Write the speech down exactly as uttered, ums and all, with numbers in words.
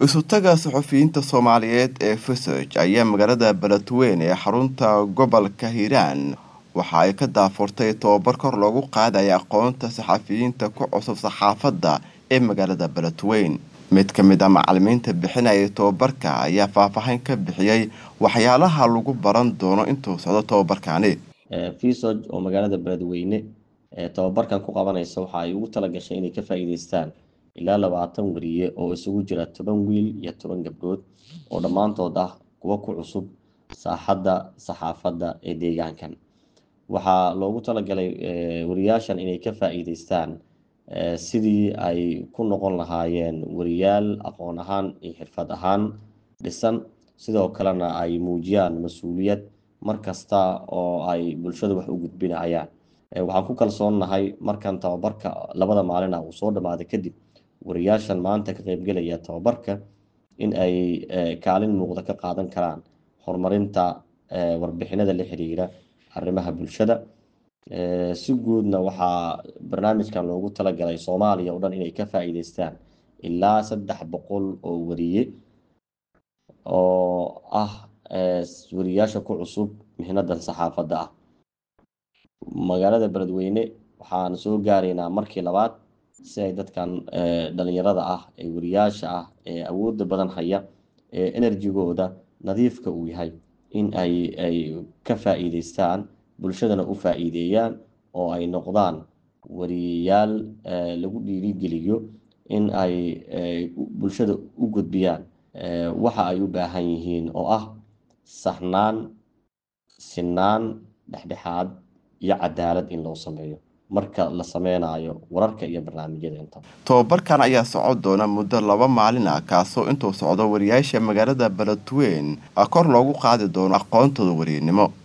Isutaga suxufiyiinta Soomaaliyeed ee Fusaj ayaa magaalada Beledweyne ee xarunta gobolka Hiiraan waxa ay ka daafurtay tababar kor loogu qaadayo aqoonta saxafiyiinta ku cusub saxaafadda ee magaalada Beledweyne. Mid ka mid ah macallimiinta bixinaya tababarka ayaa faahfaahin ka bixiyay waxyaalaha lagu baran doono intuu socdo tababarkani. Fusaj oo magaalada Beledweyne ee tababarkan ku qabanaysa waxa ay ugu talagashay inay ka faa'iideystaan ilaa labaatan wariye oo isugu jira toban wiil iyo toban gabdhood oo dhammaantood ah kuwa ku cusub saaxadda saxaafadda ee deegaankan. Waxaa loogu talagalay wariyaashan inay ka faa'iideystaan sidii ay ku noqon lahaayeen wariyaal aqoon ahaan iyo xirfad ahaan dhisan, sidoo kalena ay muujiyaan mas'uuliyad markasta oo ay bulshada wax u gudbinayaan. Waxaan ku kalsoonahay markan tababarka labada maalin ah uu soo dhamaaday kadib wariyaashan maanta ka qaybgalaya tababarka in ay kaalin muuqda ka qaadan karaan horumarinta warbixinada la xiriira arrimaha bulshada. Si guudna waxaa barnaamijkan loogu talagalay Soomaaliya oo dhan inay ka faa'iideystaan ilaa saddex boqol oo wariye oo ah wariyaasha ku cusub mihnadan saxaafadda ah. Magaalada Beledweyne waxaan soo gaaraynaa markii labaad si ay dadkan dhalinyarada ah ee wariyaasha ah ee awoodda badan haya ee enerjigooda nadiifka uu yahay in ay ay ka faa'iideystaan bulshadana u faa'iideeyaan oo ay noqdaan wariyaal lagu dhiirigeliyo in ay bulshada u gudbiyaan waxa ay u baahan yihiin oo ah saxnaan, sinaan, dhexdhexaad iyo cadaalad in loo sameeyo marka la sameynayo wararka iyo barnaamijyada inta. Tababarkan ayaa socon doona muddo laba maalin ah kaasoo intuu socdo wariyaasha magaalada Beledweyne kor loogu qaadi doono aqoontooda wariyanimo.